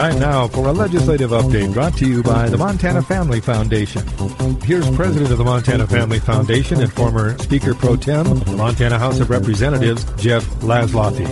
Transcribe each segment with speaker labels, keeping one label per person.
Speaker 1: Time now for a legislative update brought to you by the Montana Family Foundation. Here's President of the Montana Family Foundation and former Speaker Pro Tem, the Montana House of Representatives, Jeff Laszloffy.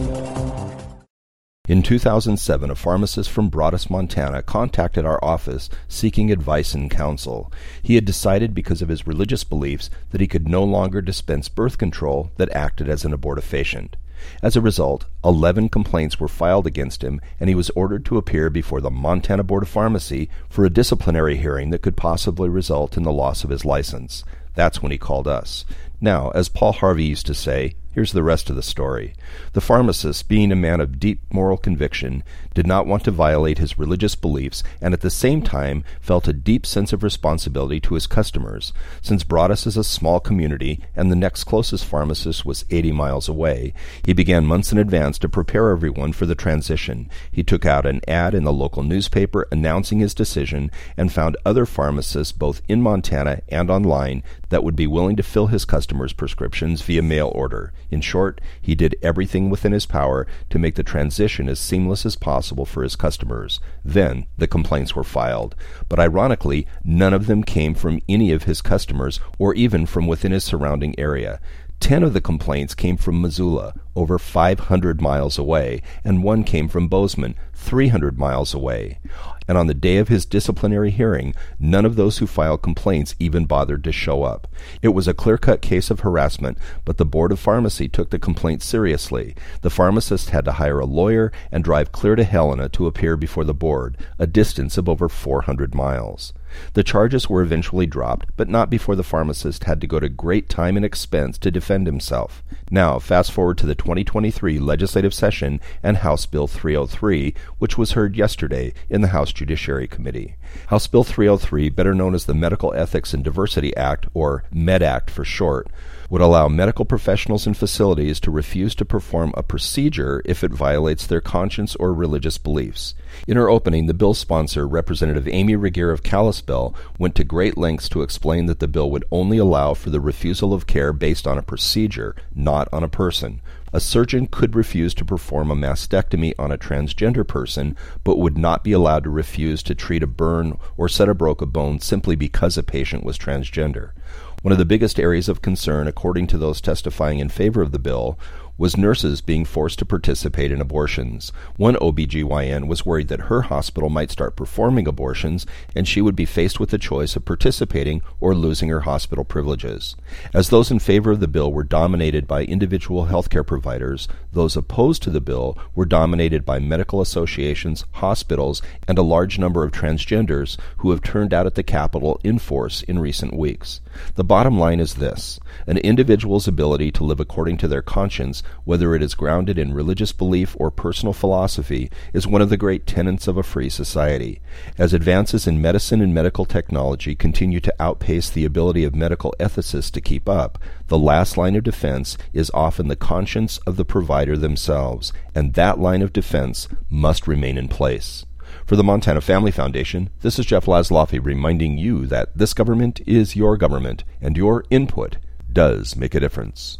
Speaker 2: In 2007, a pharmacist from Broadus, Montana, contacted our office seeking advice and counsel. He had decided because of his religious beliefs that he could no longer dispense birth control that acted as an abortifacient. As a result, 11 complaints were filed against him, and he was ordered to appear before the Montana Board of Pharmacy for a disciplinary hearing that could possibly result in the loss of his license. That's when he called us. Now, as Paul Harvey used to say, here's the rest of the story. The pharmacist, being a man of deep moral conviction, did not want to violate his religious beliefs and at the same time felt a deep sense of responsibility to his customers. Since Broadus is a small community and the next closest pharmacist was 80 miles away, he began months in advance to prepare everyone for the transition. He took out an ad in the local newspaper announcing his decision and found other pharmacists both in Montana and online that would be willing to fill his customers' prescriptions via mail order. In short, he did everything within his power to make the transition as seamless as possible for his customers. Then the complaints were filed. But ironically, none of them came from any of his customers or even from within his surrounding area. 10 of the complaints came from Missoula, over 500 miles away, and one came from Bozeman, 300 miles away. And on the day of his disciplinary hearing, none of those who filed complaints even bothered to show up. It was a clear-cut case of harassment, but the Board of Pharmacy took the complaint seriously. The pharmacist had to hire a lawyer and drive clear to Helena to appear before the board, a distance of over 400 miles. The charges were eventually dropped, but not before the pharmacist had to go to great time and expense to defend himself. Now, fast forward to the 2023 legislative session and House Bill 303, which was heard yesterday in the House Judiciary Committee. House Bill 303, better known as the Medical Ethics and Diversity Act, or MedAct for short, would allow medical professionals and facilities to refuse to perform a procedure if it violates their conscience or religious beliefs. In her opening, the bill sponsor, Representative Amy Regier of Kalispell, went to great lengths to explain that the bill would only allow for the refusal of care based on a procedure, not on a person. A surgeon could refuse to perform a mastectomy on a transgender person, but would not be allowed to refuse to treat a burn or set a broken bone simply because a patient was transgender. One of the biggest areas of concern, according to those testifying in favor of the bill, was nurses being forced to participate in abortions. One OBGYN was worried that her hospital might start performing abortions, and she would be faced with the choice of participating or losing her hospital privileges. As those in favor of the bill were dominated by individual healthcare providers, those opposed to the bill were dominated by medical associations, hospitals, and a large number of transgenders who have turned out at the Capitol in force in recent weeks. The bottom line is this: an individual's ability to live according to their conscience, whether it is grounded in religious belief or personal philosophy, is one of the great tenets of a free society. As advances in medicine and medical technology continue to outpace the ability of medical ethicists to keep up, the last line of defense is often the conscience of the provider themselves, and that line of defense must remain in place. For the Montana Family Foundation, this is Jeff Laszloffy reminding you that this government is your government, and your input does make a difference.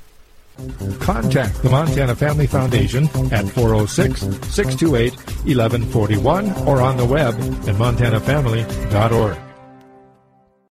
Speaker 1: Contact the Montana Family Foundation at 406-628-1141 or on the web at montanafamily.org.